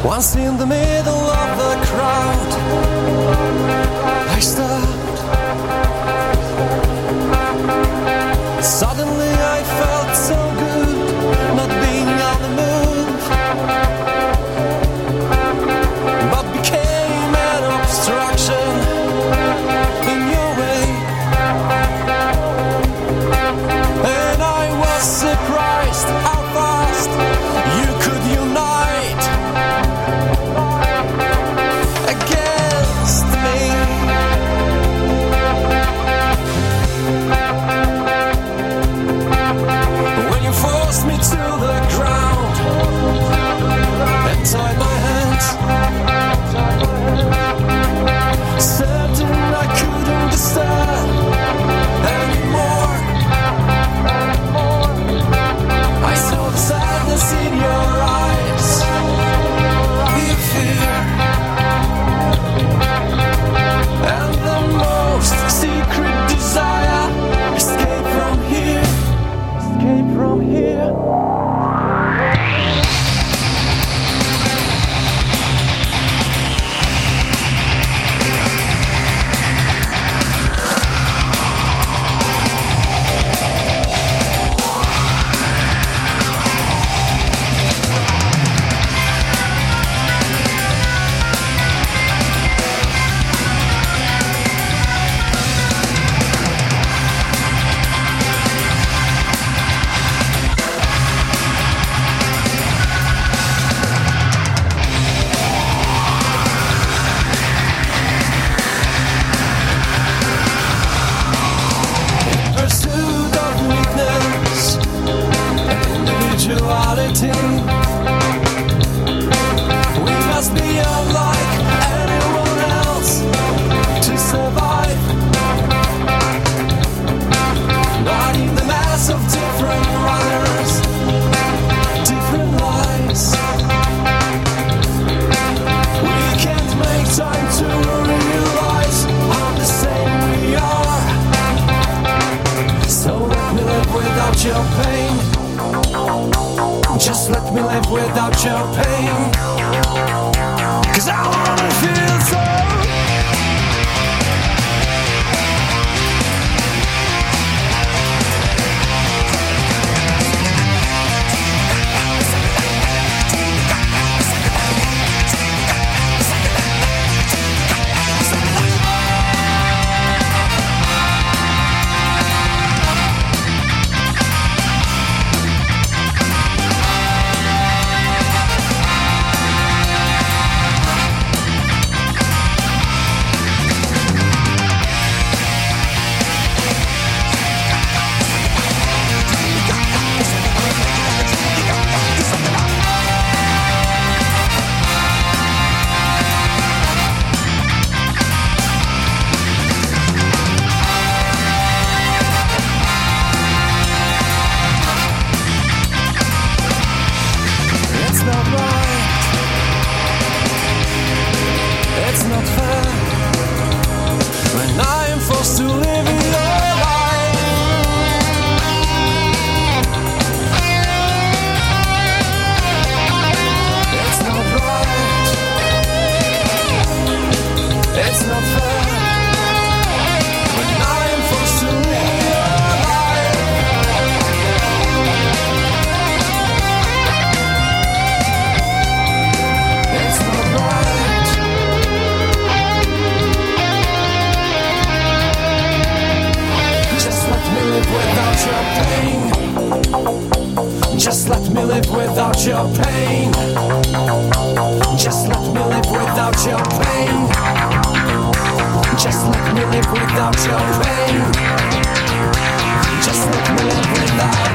Once in the middle of the crowd, I stopped. Suddenly I felt so good, not being on the move, but became an obstruction in your way. And I was surprised how fast you could unite against me. When you forced me to the ground and tied my hands, certain I couldn't disturb anymore. I saw the sadness in your eyes, the fear, and the most secret desire. Escape from here, escape from here. Pursuit of weakness and individuality, we must be unlike anyone else to survive. Not in the mass of different runners, different lives. We can't make time to realize how the same we are. So let me live without your pain. Just let me live without your pain. 'Cause I wanna feel so. It's not right, it's not fair, when I am forced to live your life. It's not right, it's not fair, when I am forced to live your life. It's not right. Just let me live without your pain. Just let me live without your pain. Just let me live without your pain. Just let me live without your pain. Just let me live without.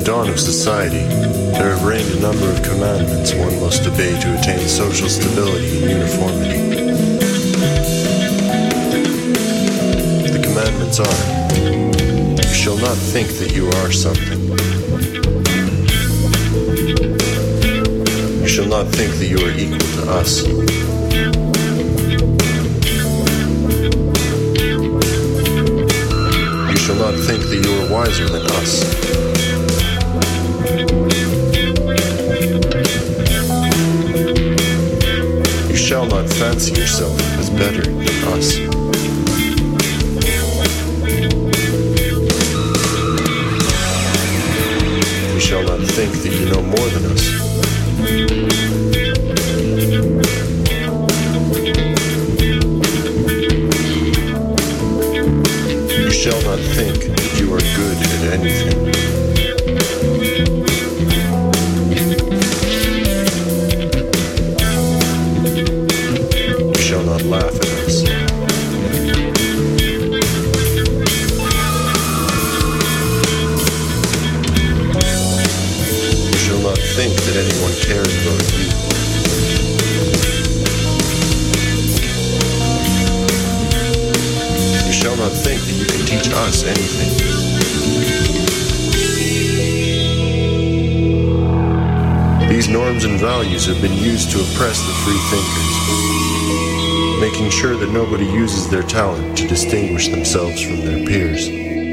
the dawn of society, there have reigned a number of commandments one must obey to attain social stability and uniformity. The commandments are: you shall not think that you are something. You shall not think that you are equal to us. You shall not think that you are wiser than us. You shall not fancy yourself as better than us. You shall not think that you know more than us. You shall not think that you are good at anything. You shall not laugh at us. You shall not think that anyone cares about you. You shall not think that you can teach us anything. These norms and values have been used to oppress the free thinkers, making sure that nobody uses their talent to distinguish themselves from their peers.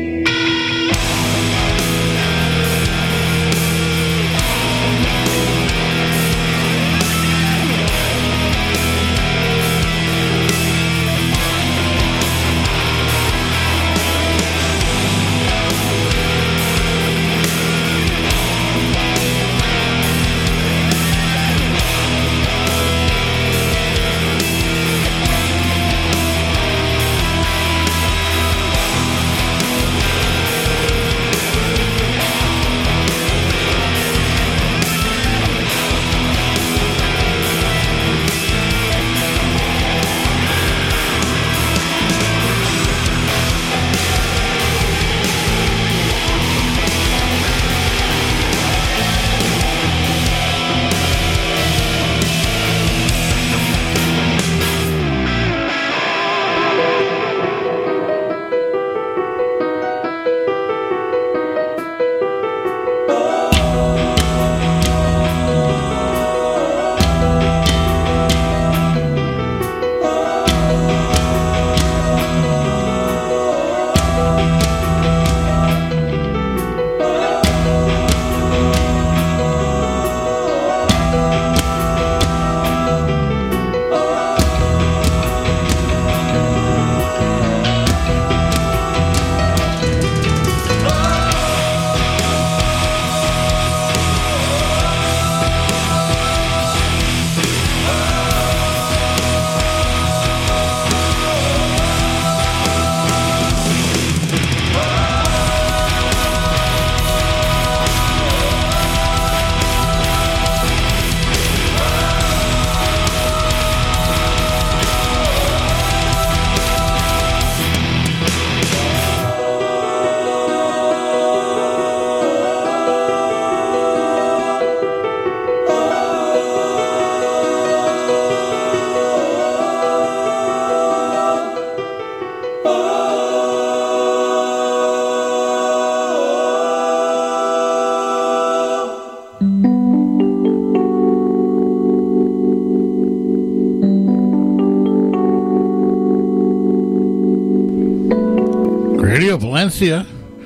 Valencia,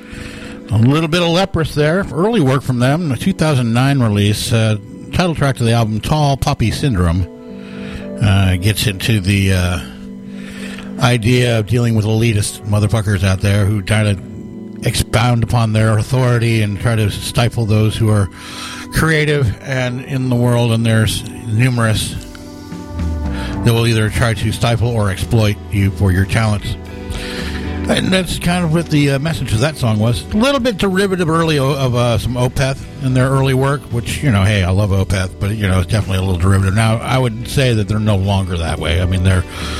a little bit of Leprous there, early work from them, a 2009 release, title track to the album Tall Poppy Syndrome. Gets into the idea of dealing with elitist motherfuckers out there who try to expound upon their authority and try to stifle those who are creative and in the world, and there's numerous that will either try to stifle or exploit you for your talents. And that's kind of what the message of that song was. A little bit derivative early of some Opeth in their early work, which, you know, hey, I love Opeth, but, you know, it's definitely a little derivative. Now, I would say that they're no longer that way. I mean, they're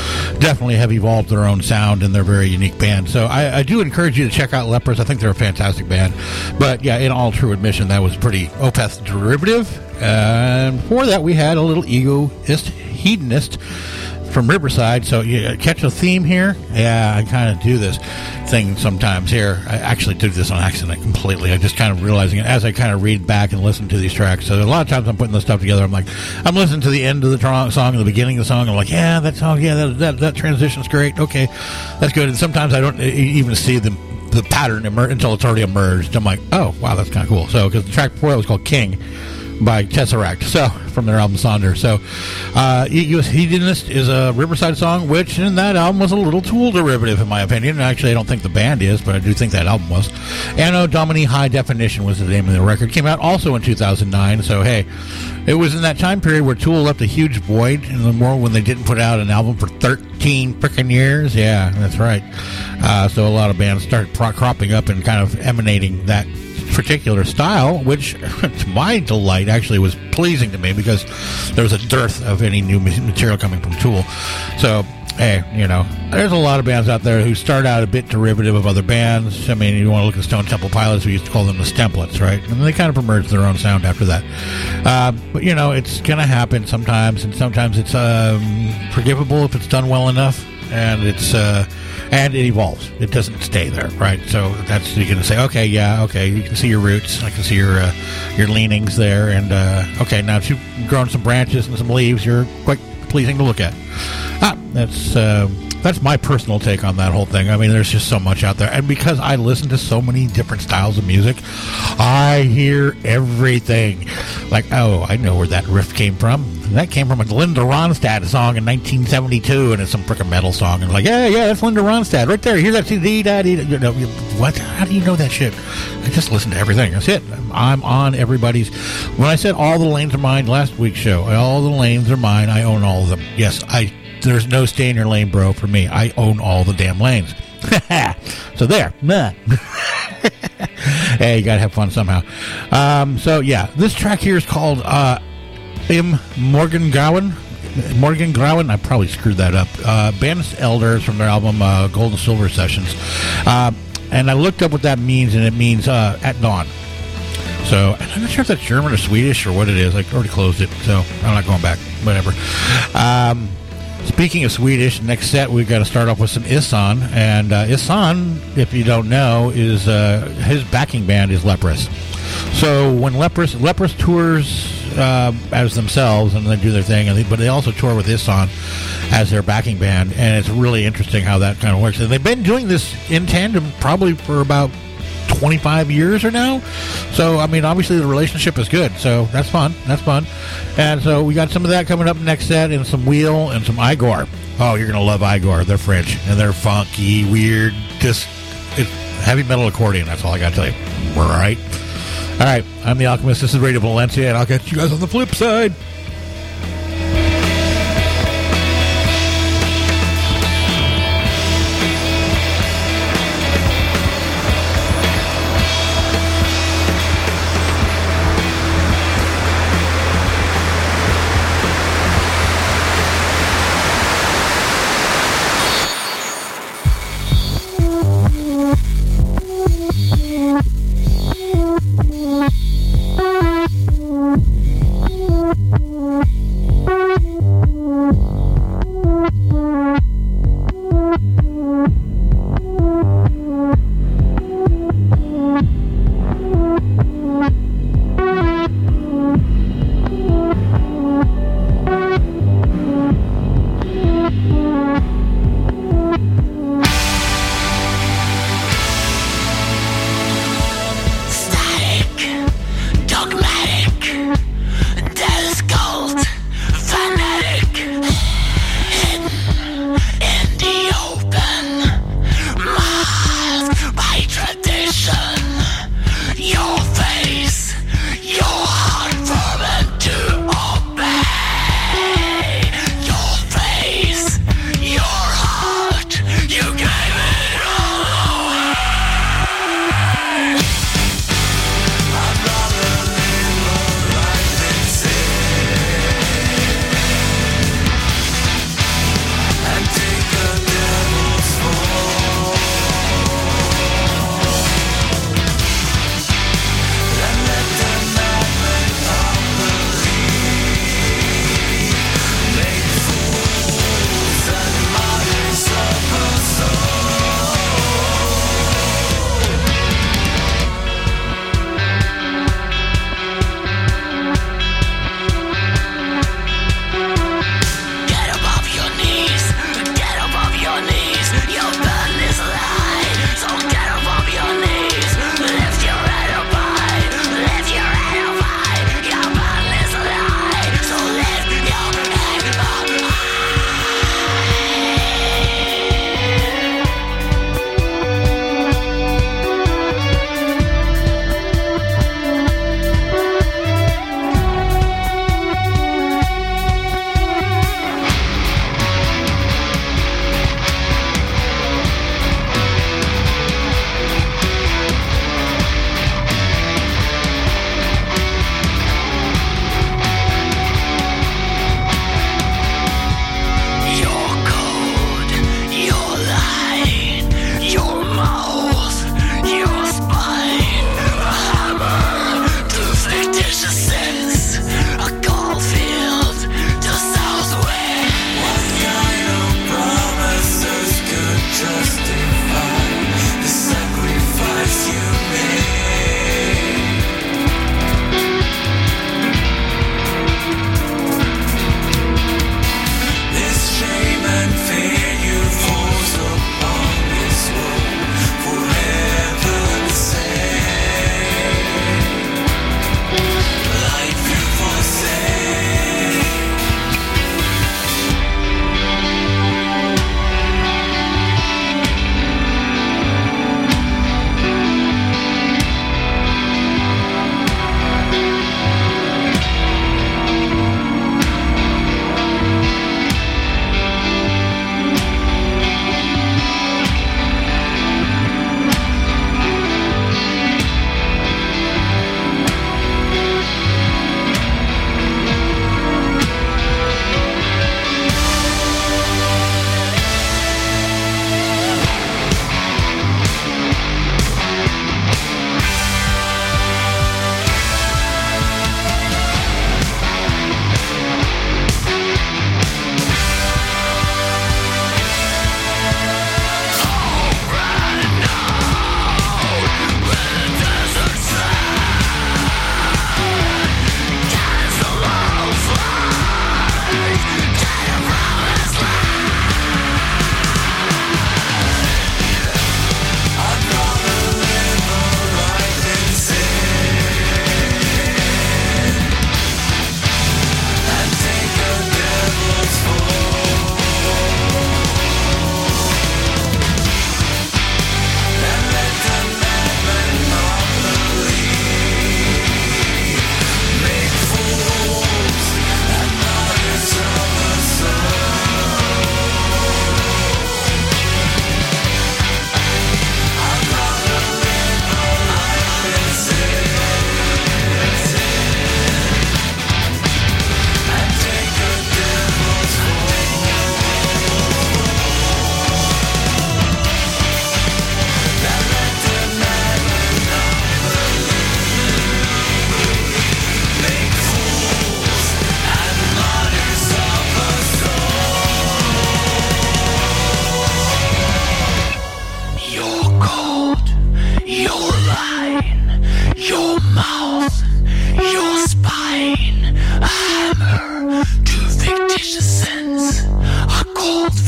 definitely have evolved their own sound, and they're a very unique band. So I do encourage you to check out Lepers. I think they're a fantastic band. But yeah, in all true admission, that was pretty Opeth derivative. And before that, we had a little egoist, hedonist from Riverside. So you catch a theme here? Yeah, I kind of do this thing sometimes here. I actually did this on accident completely. I just kind of realizing it as I kind of read back and listen to these tracks. So a lot of times I'm putting this stuff together. I'm like, I'm listening to the end of the song and the beginning of the song. I'm like, yeah, that song, yeah, that transition's great. Okay, that's good. And sometimes I don't even see the pattern until it's already emerged. I'm like, oh, wow, that's kind of cool. So because the track before it was called King by Tesseract, so from their album Sonder. So U.S. Hedonist is a Riverside song, which in that album was a little Tool derivative in my opinion. Actually, I don't think the band is, but I do think that album was. Anno Domini High Definition was the name of the record. Came out also in 2009. So hey, it was in that time period where Tool left a huge void in the world when they didn't put out an album for 13 frickin' years. Yeah, that's right. So a lot of bands started cropping up and kind of emanating that particular style, which to my delight actually was pleasing to me because there was a dearth of any new material coming from Tool. So hey, you know, there's a lot of bands out there who start out a bit derivative of other bands. I mean, you want to look at Stone Temple Pilots, we used to call them the Stemplets, right? And they kind of emerged their own sound after that. But you know, it's going to happen sometimes, and sometimes it's forgivable if it's done well enough, and it's and it evolves. It doesn't stay there, right? So that's, you're going to say, okay, yeah, okay, you can see your roots, I can see your leanings there, and okay, now that you've grown some branches and some leaves, you're quite pleasing to look at. That's my personal take on that whole thing. I mean, there's just so much out there, and because I listen to so many different styles of music, I hear everything. Like, oh, I know where that riff came from. That came from a Linda Ronstadt song in 1972, and it's some frickin' metal song. And like, yeah, that's Linda Ronstadt right there. Hear that? You know, what? How do you know that shit? I just listen to everything. That's it. I'm on everybody's. When I said all the lanes are mine last week's show, all the lanes are mine. I own all of them. Yes, there's no stay in your lane, bro, for me. I own all the damn lanes. So there. Hey, you gotta have fun somehow. So yeah, this track here is called Morgan Gowan. I probably screwed that up. Banished Elders from their album Gold and Silver Sessions. And I looked up what that means, and it means at dawn. So I'm not sure if that's German or Swedish or what it is. I already closed it, so I'm not going back. Whatever. Speaking of Swedish, next set we've got to start off with some Ihsahn. And Ihsahn, if you don't know, is his backing band is Leprous. So when Leprous tours as themselves, and they do their thing, but they also tour with Ihsahn as their backing band, and it's really interesting how that kind of works. And they've been doing this in tandem probably for about 25 years or now. So I mean, obviously the relationship is good, so that's fun. And so we got some of that coming up next set, and some Wheel and some Igor. Oh, you're gonna love Igor. They're French and they're funky, weird, just it's heavy metal accordion. That's all I gotta tell you. All right, I'm the Alchemist. This is Radio Valencia, and I'll catch you guys on the flip side.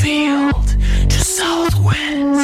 field to south winds.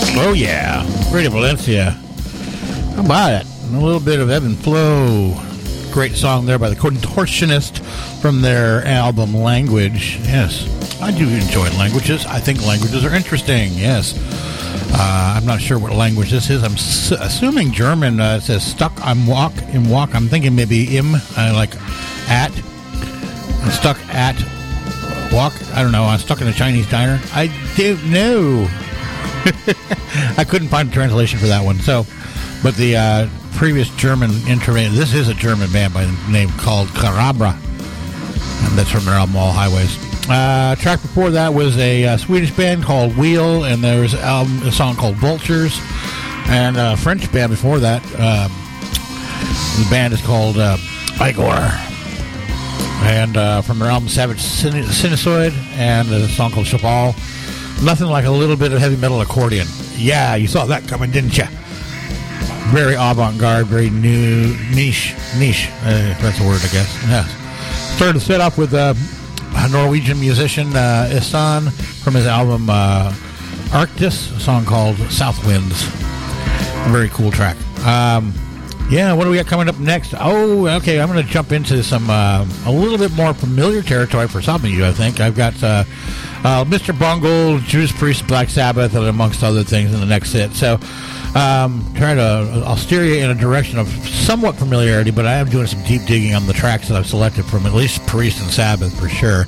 Oh, yeah. Radio Valencia. How about it? And a little bit of ebb and flow. Great song there by the Contortionist from their album Language. Yes, I do enjoy languages. I think languages are interesting. Yes. I'm not sure what language this is. I'm assuming German. It says stuck. I'm walk. I'm thinking maybe im, like at. I'm stuck at walk. I don't know. I'm stuck in a Chinese diner. I don't know. I couldn't find a translation for that one. So, but the previous German intervention. This is a German band by the name called Carabra, and that's from their album All Highways. Track before that was a Swedish band called Wheel, and there was a song called Vultures, and a French band before that. The band is called Igor, and from their album Savage Sinusoid, and a song called Chapal. Nothing like a little bit of heavy metal accordion. Yeah, you saw that coming, didn't you? Very avant-garde, very new, niche. That's a word, I guess. Yes. Started to set off with a Norwegian musician, Isan, from his album Arctis, a song called South Winds. A very cool track. Yeah, what do we got coming up next? Oh, okay, I'm going to jump into some a little bit more familiar territory for some of you, I think. I've got Mr. Bungle, Judas Priest, Black Sabbath, and amongst other things in the next set. So, I'll steer you in a direction of somewhat familiarity, but I am doing some deep digging on the tracks that I've selected from at least Priest and Sabbath for sure.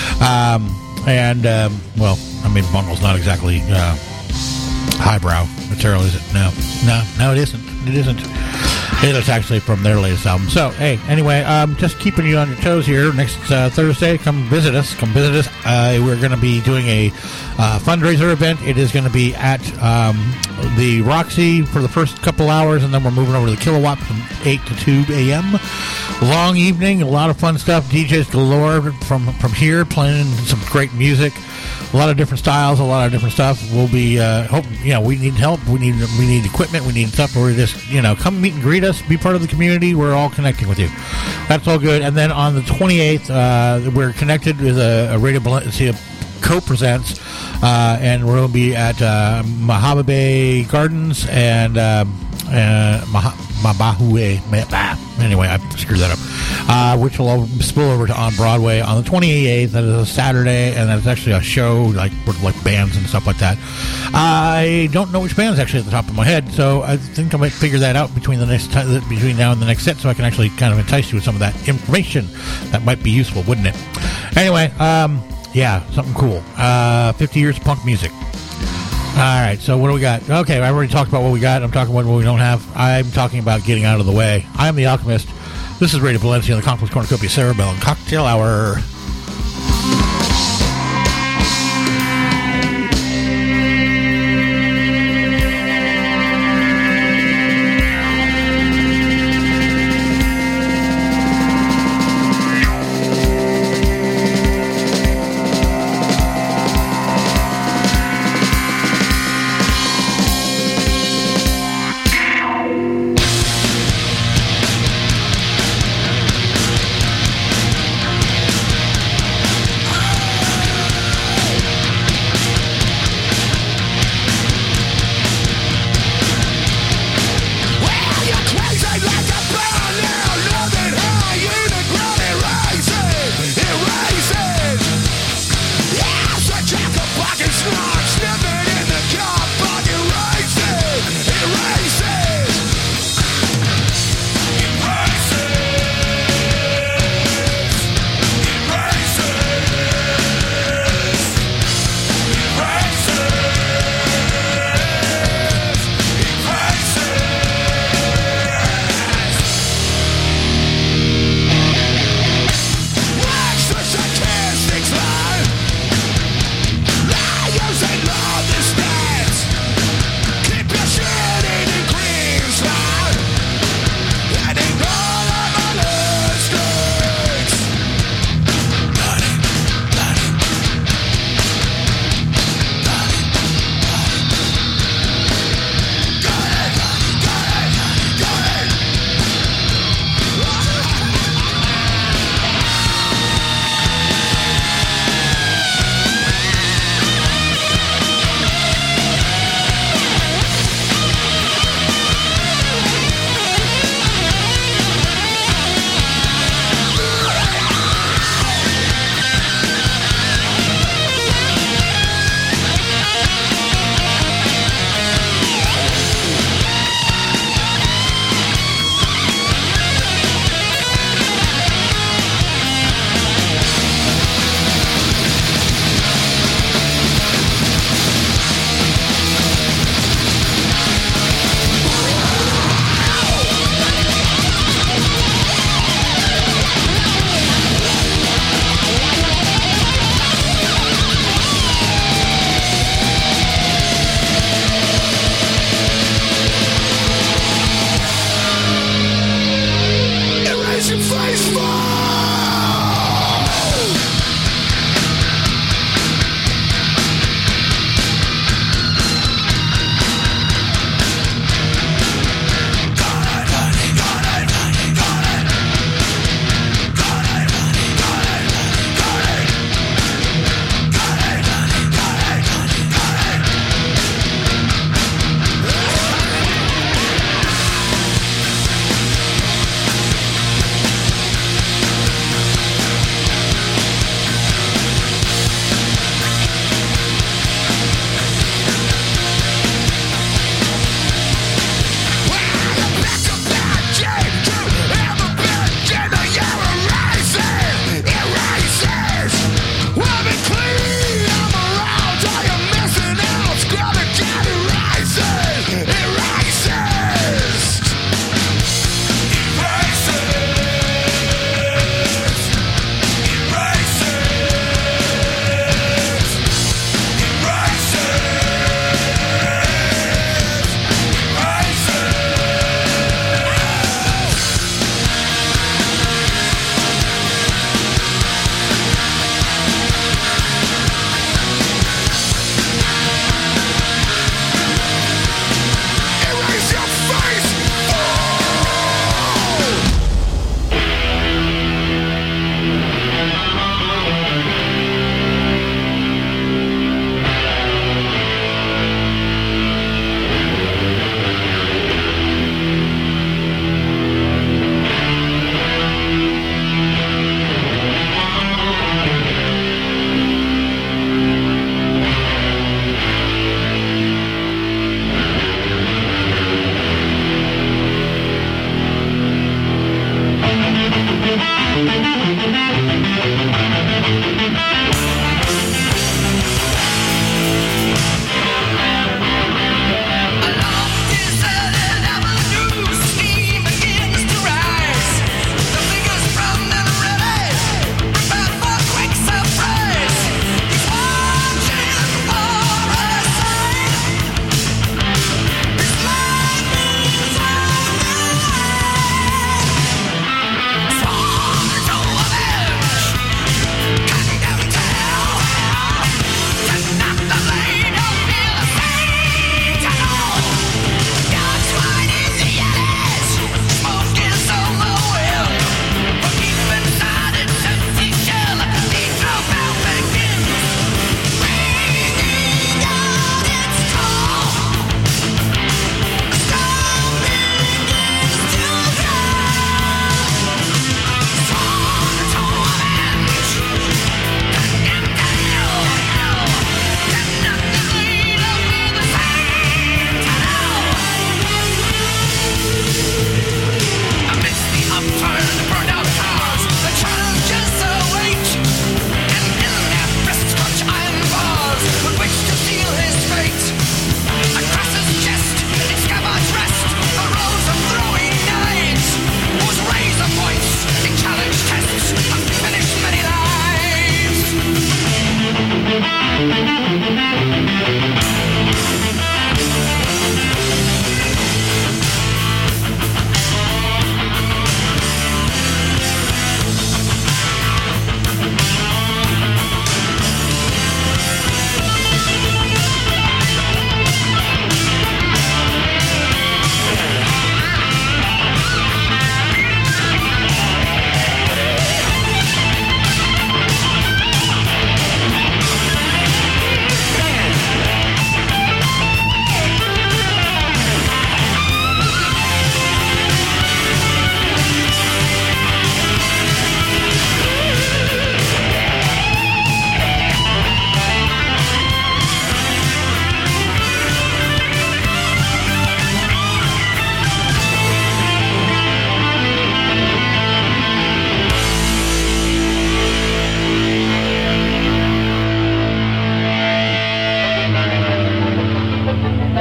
Well, I mean, Bungle's not exactly highbrow material, is it? No, it isn't. It isn't. It is actually from their latest album. So, hey, anyway, just keeping you on your toes here. Next Thursday, come visit us. We're going to be doing a fundraiser event. It is going to be at the Roxy for the first couple hours, and then we're moving over to the Kilowatt from 8 to 2 a.m. Long evening, a lot of fun stuff. DJs galore from here playing some great music. A lot of different styles, a lot of different stuff. We'll be, we need help. We need equipment. We need stuff. We're just, come meet and greet us. Be part of the community. We're all connecting with you. That's all good. And then on the 28th, we're connected with a Radio Valencia co-presents, and we're going to be at Mojave Bay Gardens and Mabahue. Anyway, I screwed that up. Which will all spill over to On Broadway on the 28th. That is a Saturday, and that's actually a show like bands and stuff like that. I don't know which band's actually at the top of my head, so I think I might figure that out between now and the next set, so I can actually kind of entice you with some of that information. That might be useful, wouldn't it? Anyway, yeah, something cool. 50 years of punk music. All right, so what do we got? Okay, I already talked about what we got. I'm talking about what we don't have. I'm talking about getting out of the way. I am the Alchemist. This is Radio Valencia, the Complex Cornucopia Cerebellum Cocktail Hour.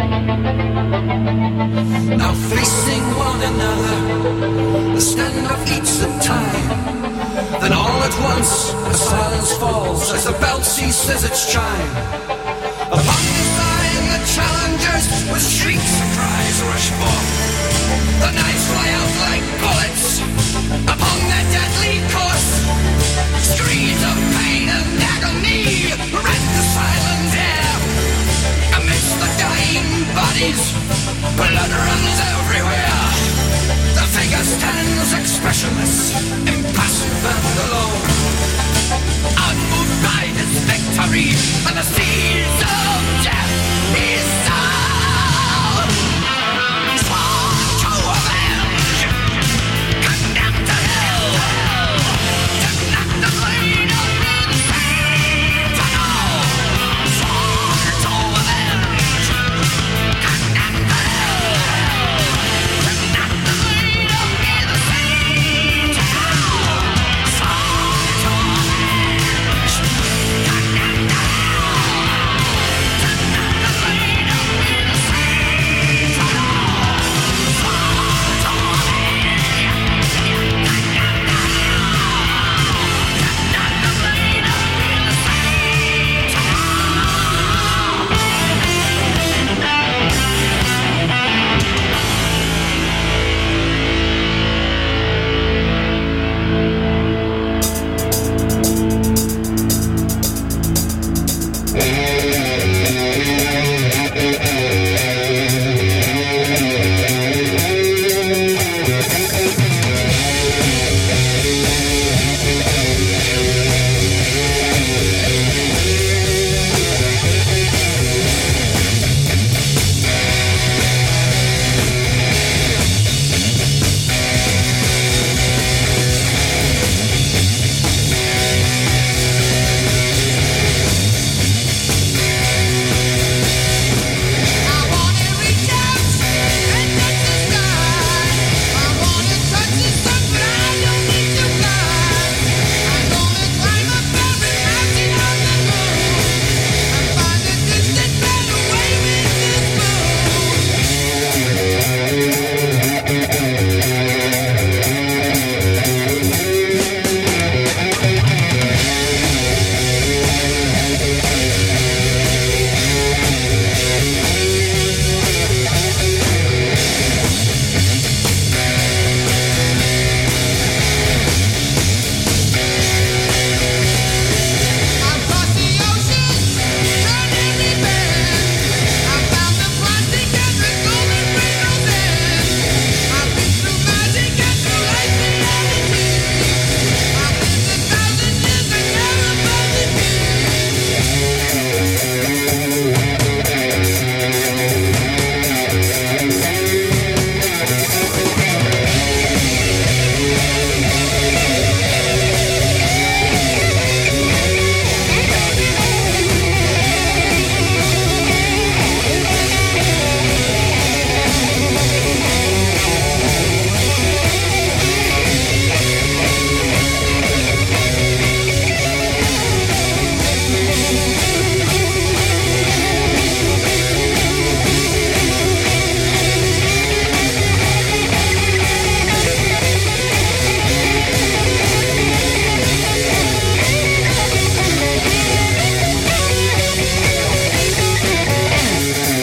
Now facing one another, the stand-up eats the time. Then all at once, a silence falls as the belt ceases its chime. Upon the sign, the challengers with shrieks and cries rush forth. The knives fly out like bullets upon their deadly course. Screams of pain and agony rend the silent air. Amidst the dying bodies, blood runs everywhere. The figure stands expressionless, impassive and alone, unmoved by his victory and the seas of death he